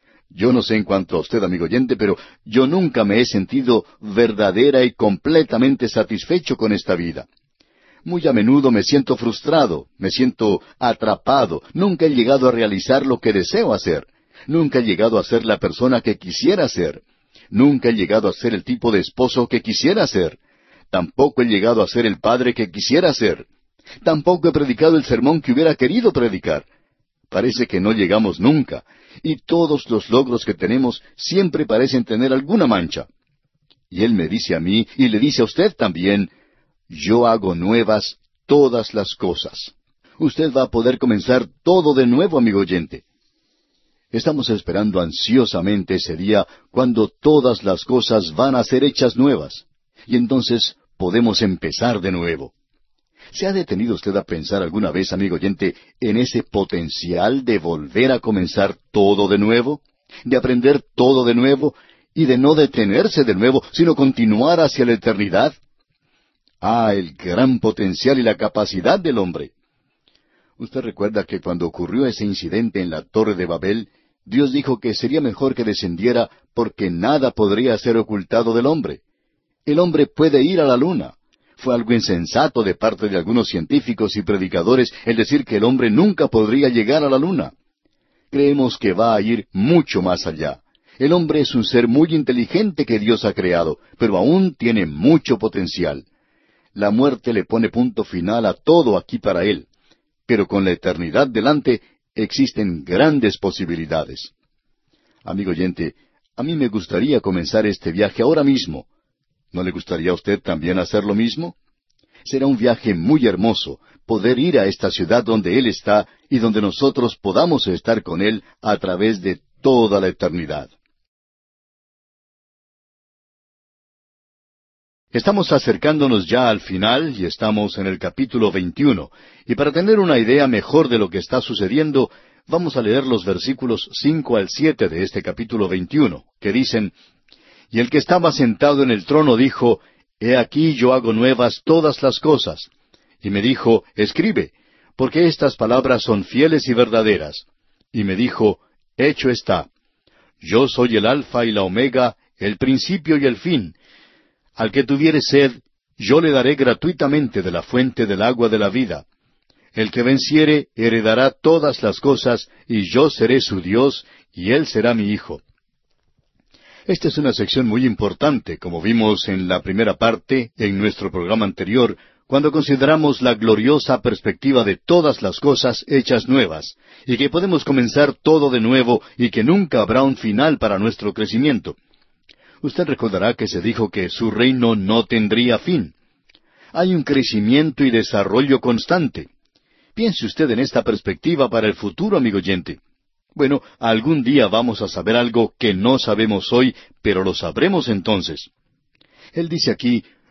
A: Yo no sé en cuanto a usted, amigo oyente, pero yo nunca me he sentido verdadera y completamente satisfecho con esta vida. Muy a menudo me siento frustrado, me siento atrapado, nunca he llegado a realizar lo que deseo hacer, nunca he llegado a ser la persona que quisiera ser, nunca he llegado a ser el tipo de esposo que quisiera ser, tampoco he llegado a ser el padre que quisiera ser, tampoco he predicado el sermón que hubiera querido predicar. Parece que no llegamos nunca, y todos los logros que tenemos siempre parecen tener alguna mancha. Y él me dice a mí, y le dice a usted también, yo hago nuevas todas las cosas. Usted va a poder comenzar todo de nuevo, amigo oyente. Estamos esperando ansiosamente ese día cuando todas las cosas van a ser hechas nuevas, y entonces podemos empezar de nuevo. ¿Se ha detenido usted a pensar alguna vez, amigo oyente, en ese potencial de volver a comenzar todo de nuevo, de aprender todo de nuevo, y de no detenerse de nuevo, sino continuar hacia la eternidad? Ah, el gran potencial y la capacidad del hombre. Usted recuerda que cuando ocurrió ese incidente en la Torre de Babel, Dios dijo que sería mejor que descendiera porque nada podría ser ocultado del hombre. El hombre puede ir a la luna. Fue algo insensato de parte de algunos científicos y predicadores el decir que el hombre nunca podría llegar a la luna. Creemos que va a ir mucho más allá. El hombre es un ser muy inteligente que Dios ha creado, pero aún tiene mucho potencial. La muerte le pone punto final a todo aquí para él. Pero con la eternidad delante existen grandes posibilidades. Amigo oyente, a mí me gustaría comenzar este viaje ahora mismo. ¿No le gustaría a usted también hacer lo mismo? Será un viaje muy hermoso, poder ir a esta ciudad donde Él está y donde nosotros podamos estar con Él a través de toda la eternidad. Estamos acercándonos ya al final y estamos en el capítulo veintiuno, y para tener una idea mejor de lo que está sucediendo, vamos a leer los versículos cinco al siete de este capítulo veintiuno, que dicen, Y el que estaba sentado en el trono dijo, He aquí yo hago nuevas todas las cosas. Y me dijo, Escribe, porque estas palabras son fieles y verdaderas. Y me dijo, Hecho está. Yo soy el Alfa y la Omega, el principio y el fin. Al que tuviere sed, yo le daré gratuitamente de la fuente del agua de la vida. El que venciere heredará todas las cosas, y yo seré su Dios, y él será mi hijo. Esta es una sección muy importante, como vimos en la primera parte, en nuestro programa anterior, cuando consideramos la gloriosa perspectiva de todas las cosas hechas nuevas, y que podemos comenzar todo de nuevo, y que nunca habrá un final para nuestro crecimiento. Usted recordará que se dijo que su reino no tendría fin. Hay un crecimiento y desarrollo constante. Piense usted en esta perspectiva para el futuro, amigo oyente. Bueno, algún día vamos a saber algo que no sabemos hoy, pero lo sabremos entonces. Él dice aquí,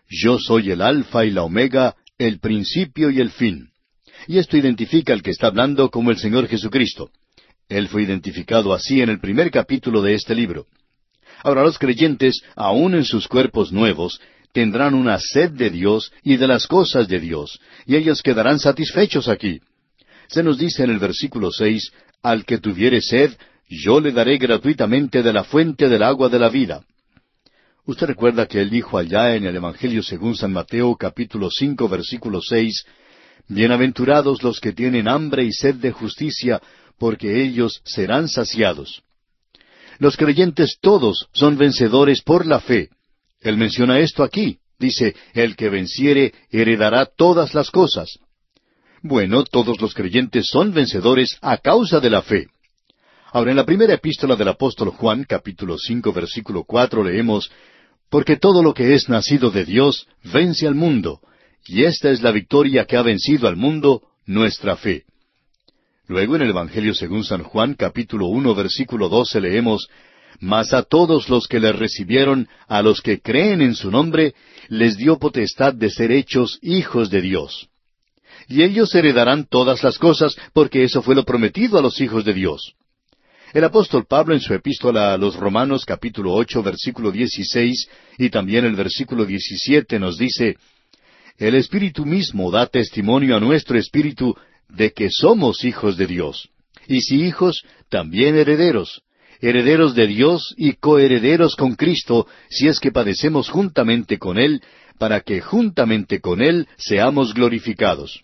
A: yo soy el Alfa y la Omega, el principio y el fin. Y esto identifica al que está hablando como el Señor Jesucristo. Él fue identificado así en el primer capítulo de este libro. Ahora los creyentes, aun en sus cuerpos nuevos, tendrán una sed de Dios y de las cosas de Dios, y ellos quedarán satisfechos aquí. Se nos dice en el versículo seis, al que tuviere sed, yo le daré gratuitamente de la fuente del agua de la vida. Usted recuerda que él dijo allá en el Evangelio según San Mateo capítulo cinco versículo seis, bienaventurados los que tienen hambre y sed de justicia, porque ellos serán saciados. Los creyentes todos son vencedores por la fe. Él menciona esto aquí. Dice, el que venciere heredará todas las cosas. Bueno, todos los creyentes son vencedores a causa de la fe. Ahora, en la primera epístola del apóstol Juan, capítulo cinco, versículo cuatro, leemos, porque todo lo que es nacido de Dios vence al mundo, y esta es la victoria que ha vencido al mundo, nuestra fe. Luego en el Evangelio según San Juan, capítulo uno, versículo doce, leemos, mas a todos los que le recibieron, a los que creen en su nombre, les dio potestad de ser hechos hijos de Dios. Y ellos heredarán todas las cosas, porque eso fue lo prometido a los hijos de Dios. El apóstol Pablo en su epístola a los Romanos, capítulo ocho, versículo dieciséis, y también el versículo diecisiete nos dice, el Espíritu mismo da testimonio a nuestro espíritu de que somos hijos de Dios. Y si hijos, también herederos, herederos de Dios y coherederos con Cristo, si es que padecemos juntamente con Él, para que juntamente con Él seamos glorificados.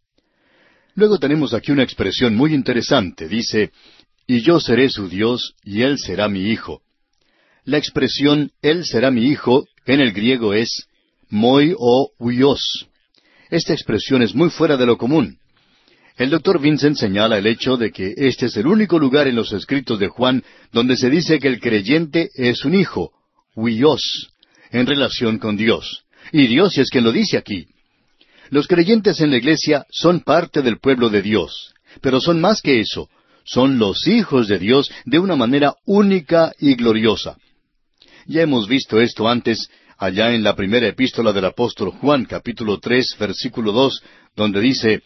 A: Luego tenemos aquí una expresión muy interesante. Dice, y yo seré su Dios, y Él será mi hijo. La expresión, Él será mi hijo, en el griego es, moi o huios. Esta expresión es muy fuera de lo común. El doctor Vincent señala el hecho de que este es el único lugar en los escritos de Juan donde se dice que el creyente es un hijo, huios, en relación con Dios. Y Dios es quien lo dice aquí. Los creyentes en la iglesia son parte del pueblo de Dios, pero son más que eso, son los hijos de Dios de una manera única y gloriosa. Ya hemos visto esto antes, allá en la primera epístola del apóstol Juan, capítulo tres, versículo dos, donde dice,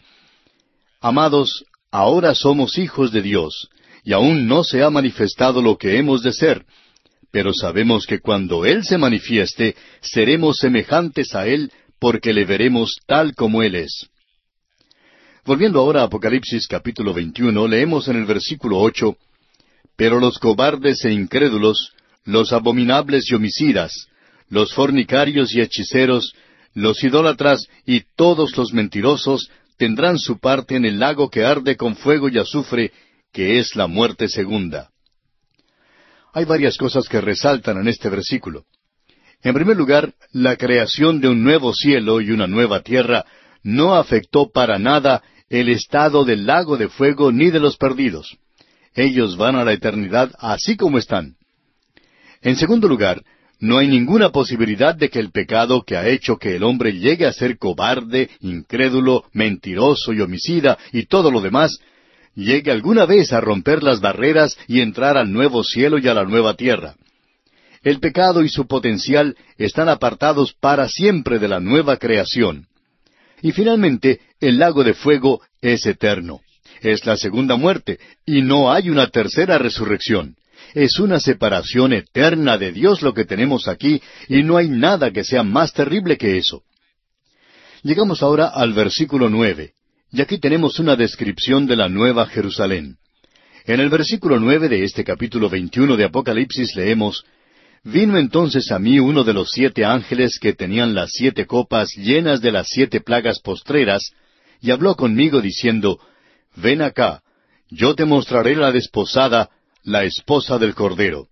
A: amados, ahora somos hijos de Dios, y aún no se ha manifestado lo que hemos de ser, pero sabemos que cuando Él se manifieste, seremos semejantes a Él, porque le veremos tal como Él es. Volviendo ahora a Apocalipsis capítulo veintiuno, leemos en el versículo ocho, pero los cobardes e incrédulos, los abominables y homicidas, los fornicarios y hechiceros, los idólatras y todos los mentirosos, tendrán su parte en el lago que arde con fuego y azufre, que es la muerte segunda. Hay varias cosas que resaltan en este versículo. En primer lugar, la creación de un nuevo cielo y una nueva tierra no afectó para nada el estado del lago de fuego ni de los perdidos. Ellos van a la eternidad así como están. En segundo lugar, no hay ninguna posibilidad de que el pecado que ha hecho que el hombre llegue a ser cobarde, incrédulo, mentiroso y homicida y todo lo demás, llegue alguna vez a romper las barreras y entrar al nuevo cielo y a la nueva tierra. El pecado y su potencial están apartados para siempre de la nueva creación. Y finalmente, el lago de fuego es eterno. Es la segunda muerte, y no hay una tercera resurrección. Es una separación eterna de Dios lo que tenemos aquí, y no hay nada que sea más terrible que eso. Llegamos ahora al versículo nueve, y aquí tenemos una descripción de la Nueva Jerusalén. En el versículo nueve de este capítulo veintiuno de Apocalipsis leemos, vino entonces a mí uno de los siete ángeles que tenían las siete copas llenas de las siete plagas postreras, y habló conmigo diciendo, ven acá, yo te mostraré la desposada, la esposa del Cordero.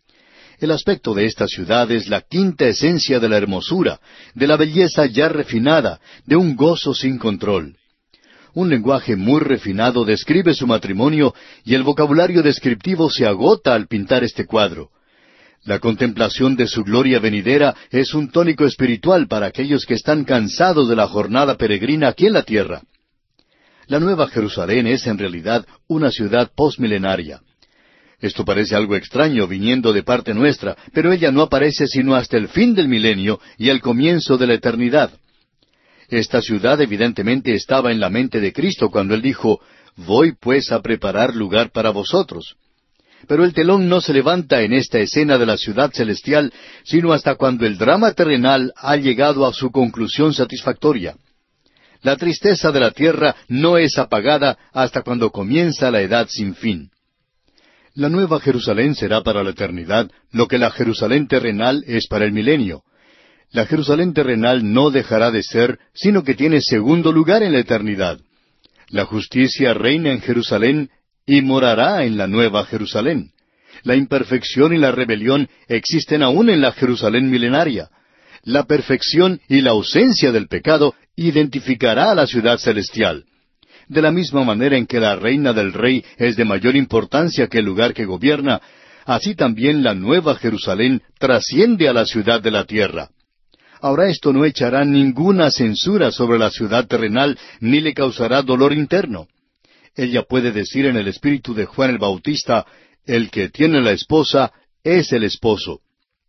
A: El aspecto de esta ciudad es la quinta esencia de la hermosura, de la belleza ya refinada, de un gozo sin control. Un lenguaje muy refinado describe su matrimonio, y el vocabulario descriptivo se agota al pintar este cuadro. La contemplación de su gloria venidera es un tónico espiritual para aquellos que están cansados de la jornada peregrina aquí en la tierra. La Nueva Jerusalén es en realidad una ciudad postmilenaria. Esto parece algo extraño viniendo de parte nuestra, pero ella no aparece sino hasta el fin del milenio y el comienzo de la eternidad. Esta ciudad evidentemente estaba en la mente de Cristo cuando Él dijo, «Voy pues a preparar lugar para vosotros». Pero el telón no se levanta en esta escena de la ciudad celestial, sino hasta cuando el drama terrenal ha llegado a su conclusión satisfactoria. La tristeza de la tierra no es apagada hasta cuando comienza la edad sin fin. La nueva Jerusalén será para la eternidad lo que la Jerusalén terrenal es para el milenio. La Jerusalén terrenal no dejará de ser, sino que tiene segundo lugar en la eternidad. La justicia reina en Jerusalén y morará en la nueva Jerusalén. La imperfección y la rebelión existen aún en la Jerusalén milenaria. La perfección y la ausencia del pecado identificará a la ciudad celestial. De la misma manera en que la reina del rey es de mayor importancia que el lugar que gobierna, así también la nueva Jerusalén trasciende a la ciudad de la tierra. Ahora esto no echará ninguna censura sobre la ciudad terrenal, ni le causará dolor interno. Ella puede decir en el espíritu de Juan el Bautista, el que tiene la esposa es el esposo.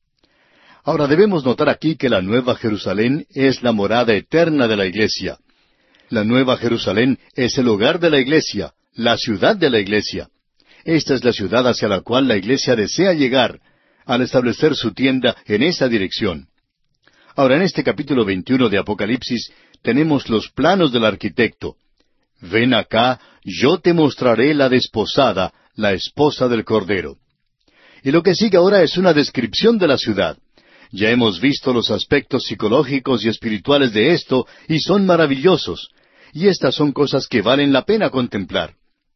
A: Ahora debemos notar aquí que la Nueva Jerusalén es la morada eterna de la iglesia. La Nueva Jerusalén es el hogar de la iglesia, la ciudad de la iglesia. Esta es la ciudad hacia la cual la iglesia desea llegar, al establecer su tienda en esa dirección. Ahora en este capítulo veintiuno de Apocalipsis tenemos los planos del arquitecto. Ven acá, yo te mostraré la desposada, la esposa del Cordero. Y lo que sigue ahora es una descripción de la ciudad. Ya hemos visto los aspectos psicológicos y espirituales de esto, y son maravillosos. Y estas son cosas que valen la pena contemplar.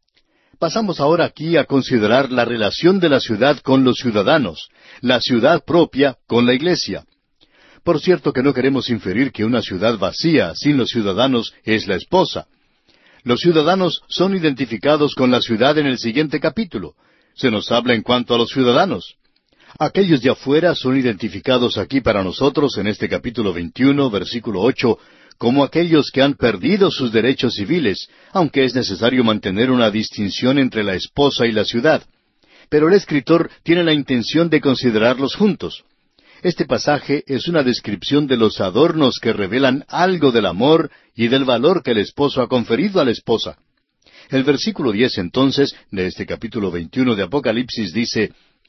A: Pasamos ahora aquí a considerar la relación de la ciudad con los ciudadanos, la ciudad propia con la iglesia. Por cierto que no queremos inferir que una ciudad vacía, sin los ciudadanos, es la esposa. Los ciudadanos son identificados con la ciudad en el siguiente capítulo. Se nos habla en cuanto a los ciudadanos. Aquellos de afuera son identificados aquí para nosotros en este capítulo veintiuno, versículo ocho, como aquellos que han perdido sus derechos civiles, aunque es necesario mantener una distinción entre la esposa y la ciudad. Pero el escritor tiene la intención de considerarlos juntos. Este pasaje es una descripción de los adornos que revelan algo del amor y del valor que el esposo ha conferido a la esposa. El versículo diez entonces, de este capítulo veintiuno de Apocalipsis dice,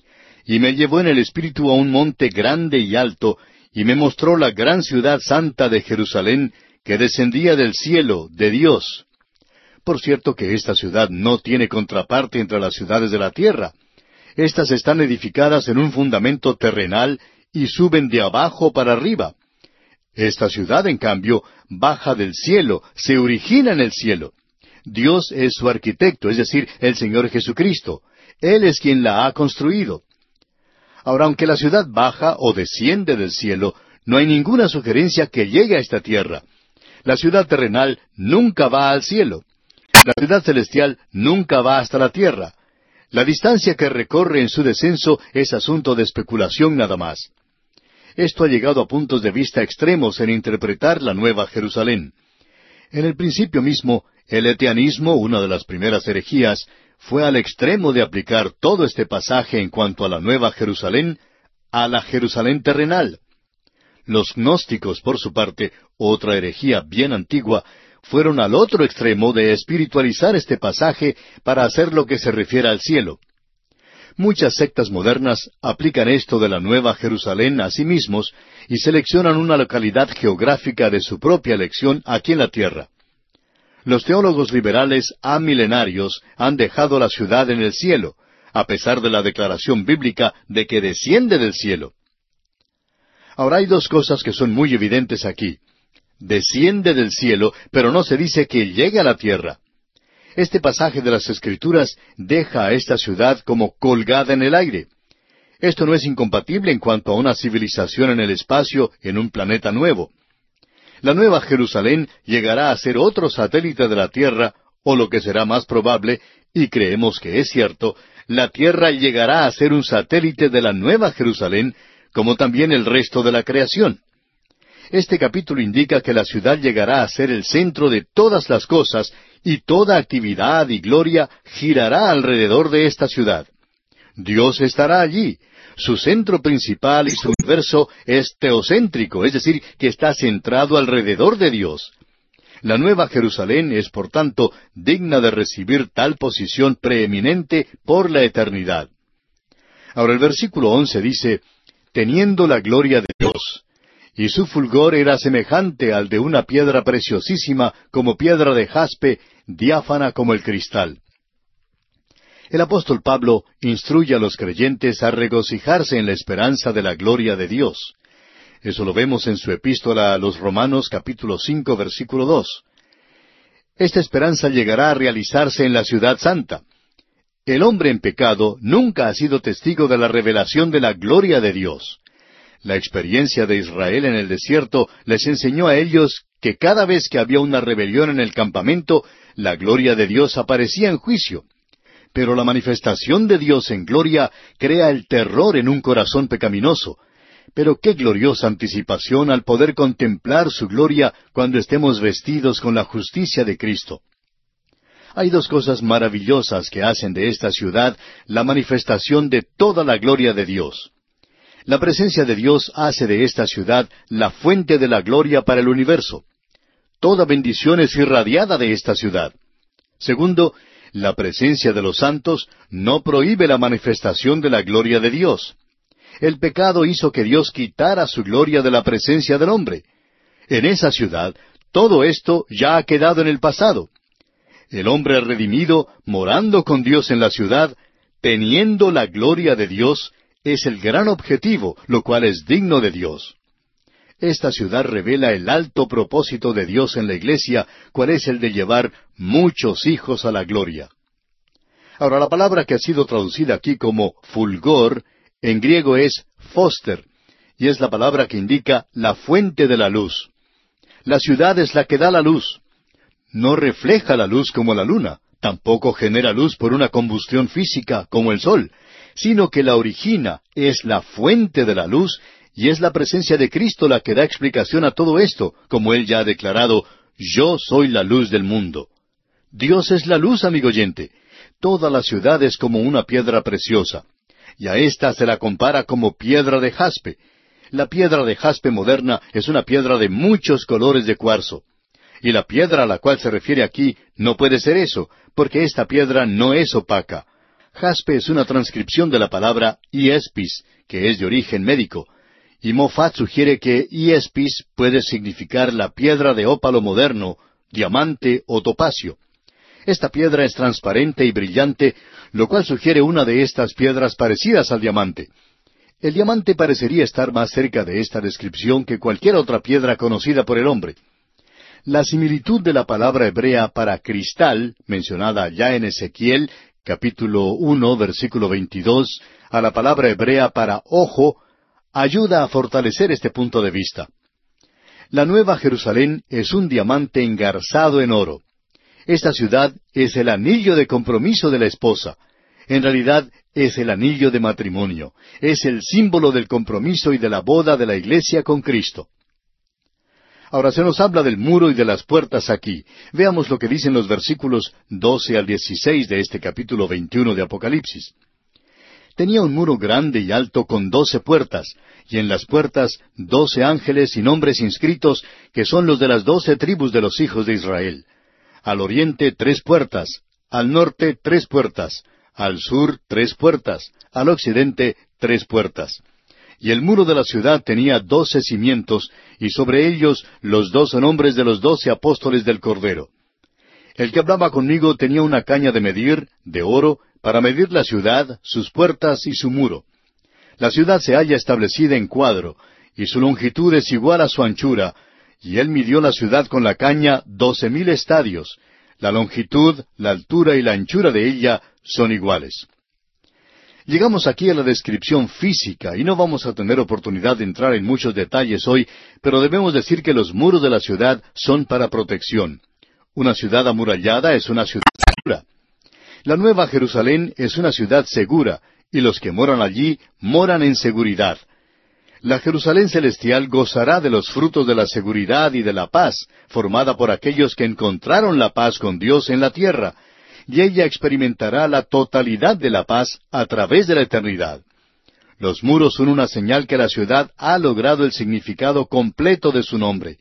A: «Y me llevó en el espíritu a un monte grande y alto, y me mostró la gran ciudad santa de Jerusalén, que descendía del cielo, de Dios». Por cierto que esta ciudad no tiene contraparte entre las ciudades de la tierra. Estas están edificadas en un fundamento terrenal y suben de abajo para arriba. Esta ciudad, en cambio, baja del cielo, se origina en el cielo. Dios es su arquitecto, es decir, el Señor Jesucristo. Él es quien la ha construido. Ahora, aunque la ciudad baja o desciende del cielo, no hay ninguna sugerencia que llegue a esta tierra. La ciudad terrenal nunca va al cielo. La ciudad celestial nunca va hasta la tierra. La distancia que recorre en su descenso es asunto de especulación nada más. Esto ha llegado a puntos de vista extremos en interpretar la Nueva Jerusalén. En el principio mismo, el etianismo, una de las primeras herejías, fue al extremo de aplicar todo este pasaje en cuanto a la Nueva Jerusalén a la Jerusalén terrenal. Los gnósticos, por su parte, otra herejía bien antigua, fueron al otro extremo de espiritualizar este pasaje para hacer lo que se refiere al cielo. Muchas sectas modernas aplican esto de la Nueva Jerusalén a sí mismos y seleccionan una localidad geográfica de su propia elección aquí en la tierra. Los teólogos liberales amilenarios han dejado la ciudad en el cielo, a pesar de la declaración bíblica de que desciende del cielo. Ahora hay dos cosas que son muy evidentes aquí. Desciende del cielo, pero no se dice que llegue a la tierra. Este pasaje de las Escrituras deja a esta ciudad como colgada en el aire. Esto no es incompatible en cuanto a una civilización en el espacio en un planeta nuevo. La Nueva Jerusalén llegará a ser otro satélite de la Tierra, o lo que será más probable, y creemos que es cierto, la Tierra llegará a ser un satélite de la Nueva Jerusalén, como también el resto de la creación. Este capítulo indica que la ciudad llegará a ser el centro de todas las cosas, y toda actividad y gloria girará alrededor de esta ciudad. Dios estará allí. Su centro principal y su universo es teocéntrico, es decir, que está centrado alrededor de Dios. La Nueva Jerusalén es, por tanto, digna de recibir tal posición preeminente por la eternidad. Ahora el versículo once dice, teniendo la gloria de Dios, y su fulgor era semejante al de una piedra preciosísima, como piedra de jaspe, diáfana como el cristal. El apóstol Pablo instruye a los creyentes a regocijarse en la esperanza de la gloria de Dios. Eso lo vemos en su epístola a los Romanos capítulo cinco versículo dos. Esta esperanza llegará a realizarse en la ciudad santa. El hombre en pecado nunca ha sido testigo de la revelación de la gloria de Dios. La experiencia de Israel en el desierto les enseñó a ellos que cada vez que había una rebelión en el campamento, la gloria de Dios aparecía en juicio. Pero la manifestación de Dios en gloria crea el terror en un corazón pecaminoso. Pero qué gloriosa anticipación al poder contemplar su gloria cuando estemos vestidos con la justicia de Cristo. Hay dos cosas maravillosas que hacen de esta ciudad la manifestación de toda la gloria de Dios. La presencia de Dios hace de esta ciudad la fuente de la gloria para el universo. Toda bendición es irradiada de esta ciudad. Segundo, la presencia de los santos no prohíbe la manifestación de la gloria de Dios. El pecado hizo que Dios quitara su gloria de la presencia del hombre. En esa ciudad, todo esto ya ha quedado en el pasado. El hombre redimido, morando con Dios en la ciudad, teniendo la gloria de Dios, es el gran objetivo, lo cual es digno de Dios. Esta ciudad revela el alto propósito de Dios en la iglesia, cual es el de llevar muchos hijos a la gloria. Ahora, la palabra que ha sido traducida aquí como fulgor, en griego es foster, y es la palabra que indica la fuente de la luz. La ciudad es la que da la luz. No refleja la luz como la luna, tampoco genera luz por una combustión física como el sol, sino que la origina, es la fuente de la luz, y es la presencia de Cristo la que da explicación a todo esto, como Él ya ha declarado, yo soy la luz del mundo. Dios es la luz, amigo oyente. Toda la ciudad es como una piedra preciosa, y a ésta se la compara como piedra de jaspe. La piedra de jaspe moderna es una piedra de muchos colores de cuarzo. Y la piedra a la cual se refiere aquí no puede ser eso, porque esta piedra no es opaca. Jaspe es una transcripción de la palabra iespis, que es de origen médico, y Moffat sugiere que iespis puede significar la piedra de ópalo moderno, diamante o topacio. Esta piedra es transparente y brillante, lo cual sugiere una de estas piedras parecidas al diamante. El diamante parecería estar más cerca de esta descripción que cualquier otra piedra conocida por el hombre. La similitud de la palabra hebrea para cristal, mencionada ya en Ezequiel, capítulo uno, versículo veintidós, a la palabra hebrea para ojo, ayuda a fortalecer este punto de vista. La Nueva Jerusalén es un diamante engarzado en oro. Esta ciudad es el anillo de compromiso de la esposa. En realidad es el anillo de matrimonio. Es el símbolo del compromiso y de la boda de la iglesia con Cristo. Ahora se nos habla del muro y de las puertas aquí. Veamos lo que dicen los versículos doce al dieciséis de este capítulo veintiuno de Apocalipsis. Tenía un muro grande y alto con doce puertas, y en las puertas doce ángeles y nombres inscritos, que son los de las doce tribus de los hijos de Israel. Al oriente tres puertas, al norte tres puertas, al sur tres puertas, al occidente tres puertas. Y el muro de la ciudad tenía doce cimientos, y sobre ellos los doce nombres de los doce apóstoles del Cordero. El que hablaba conmigo tenía una caña de medir, de oro, para medir la ciudad, sus puertas y su muro. La ciudad se halla establecida en cuadro, y su longitud es igual a su anchura, y él midió la ciudad con la caña doce mil estadios. La longitud, la altura y la anchura de ella son iguales. Llegamos aquí a la descripción física, y no vamos a tener oportunidad de entrar en muchos detalles hoy, pero debemos decir que los muros de la ciudad son para protección. Una ciudad amurallada es una ciudad segura. La Nueva Jerusalén es una ciudad segura, y los que moran allí moran en seguridad. La Jerusalén celestial gozará de los frutos de la seguridad y de la paz, formada por aquellos que encontraron la paz con Dios en la tierra, y ella experimentará la totalidad de la paz a través de la eternidad. Los muros son una señal que la ciudad ha logrado el significado completo de su nombre.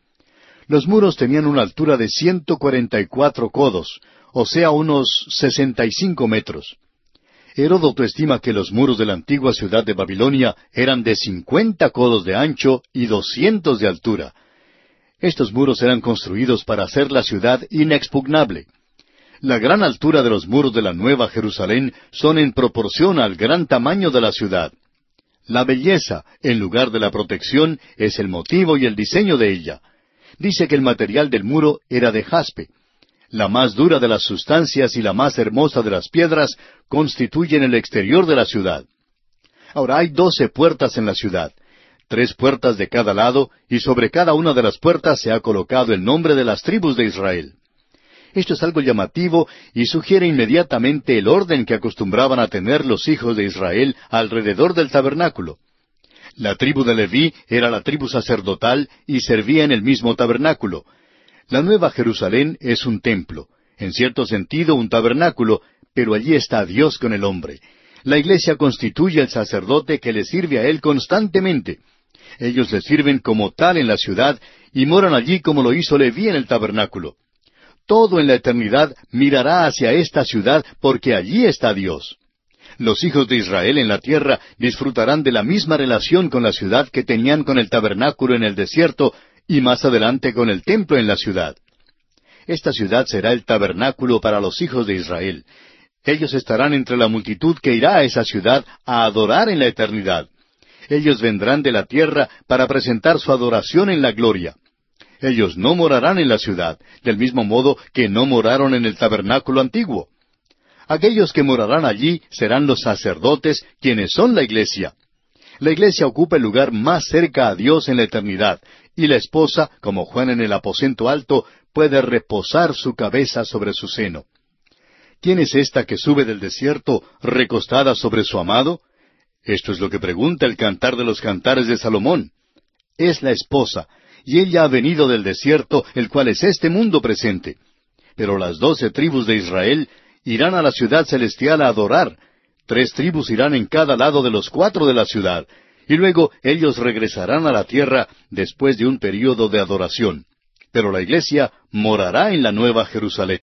A: Los muros tenían una altura de ciento cuarenta y cuatro codos, o sea, unos sesenta y cinco metros. Heródoto estima que los muros de la antigua ciudad de Babilonia eran de cincuenta codos de ancho y doscientos de altura. Estos muros eran construidos para hacer la ciudad inexpugnable. La gran altura de los muros de la Nueva Jerusalén son en proporción al gran tamaño de la ciudad. La belleza, en lugar de la protección, es el motivo y el diseño de ella. Dice que el material del muro era de jaspe. La más dura de las sustancias y la más hermosa de las piedras constituyen el exterior de la ciudad. Ahora hay doce puertas en la ciudad, tres puertas de cada lado, y sobre cada una de las puertas se ha colocado el nombre de las tribus de Israel. Esto es algo llamativo y sugiere inmediatamente el orden que acostumbraban a tener los hijos de Israel alrededor del tabernáculo. La tribu de Leví era la tribu sacerdotal y servía en el mismo tabernáculo. La Nueva Jerusalén es un templo, en cierto sentido un tabernáculo, pero allí está Dios con el hombre. La iglesia constituye el sacerdote que le sirve a él constantemente. Ellos le sirven como tal en la ciudad y moran allí como lo hizo Leví en el tabernáculo. Todo en la eternidad mirará hacia esta ciudad porque allí está Dios. Los hijos de Israel en la tierra disfrutarán de la misma relación con la ciudad que tenían con el tabernáculo en el desierto y más adelante con el templo en la ciudad. Esta ciudad será el tabernáculo para los hijos de Israel. Ellos estarán entre la multitud que irá a esa ciudad a adorar en la eternidad. Ellos vendrán de la tierra para presentar su adoración en la gloria. Ellos no morarán en la ciudad, del mismo modo que no moraron en el tabernáculo antiguo. Aquellos que morarán allí serán los sacerdotes, quienes son la iglesia. La iglesia ocupa el lugar más cerca a Dios en la eternidad, y la esposa, como Juan en el aposento alto, puede reposar su cabeza sobre su seno. ¿Quién es esta que sube del desierto recostada sobre su amado? Esto es lo que pregunta el Cantar de los Cantares de Salomón. Es la esposa, y ella ha venido del desierto, el cual es este mundo presente. Pero las doce tribus de Israel irán a la ciudad celestial a adorar. Tres tribus irán en cada lado de los cuatro de la ciudad, y luego ellos regresarán a la tierra después de un período de adoración. Pero la iglesia morará en la Nueva Jerusalén.